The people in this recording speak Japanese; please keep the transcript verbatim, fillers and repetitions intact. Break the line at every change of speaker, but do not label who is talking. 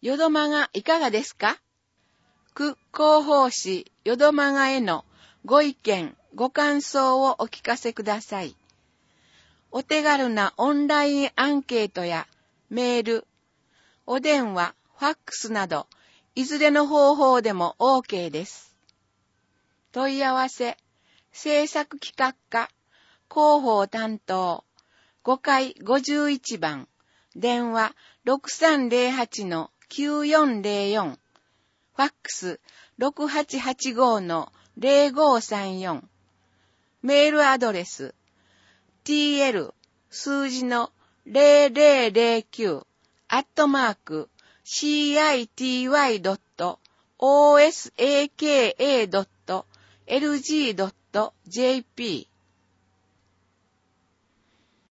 よどまがいかがですか？区広報誌よどまがへのご意見、ご感想をお聞かせください。お手軽なオンラインアンケートやメール、お電話、ファックスなど、いずれの方法でも OK です。問い合わせ、制作企画課、広報担当、ごかいごじゅういちばん、電話 ろくさんぜろはちのきゅうよんぜろよん、ファックス ろくはちはちごのぜろごさんよん、メールアドレス ティーエル 数字のぜろぜろぜろきゅうアットマーク シーアイティーワイドットオーエスエーケーエードットエルジードットジェーピー